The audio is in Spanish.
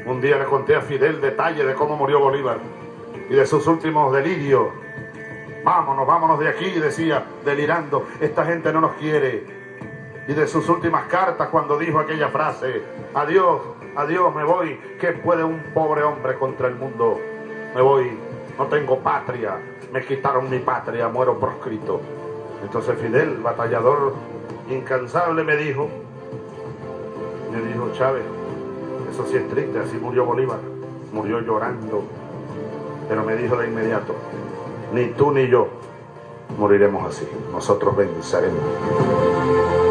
Un día le conté a Fidel detalles de cómo murió Bolívar y de sus últimos delirios. Vámonos, vámonos de aquí, decía, delirando, esta gente no nos quiere. Y de sus últimas cartas cuando dijo aquella frase: adiós, adiós, me voy, ¿qué puede un pobre hombre contra el mundo? Me voy, no tengo patria, me quitaron mi patria, muero proscrito. Entonces Fidel, batallador incansable, me dijo, Chávez, eso sí es triste, así murió Bolívar, murió llorando. Pero me dijo de inmediato: ni tú ni yo moriremos así, nosotros venceremos.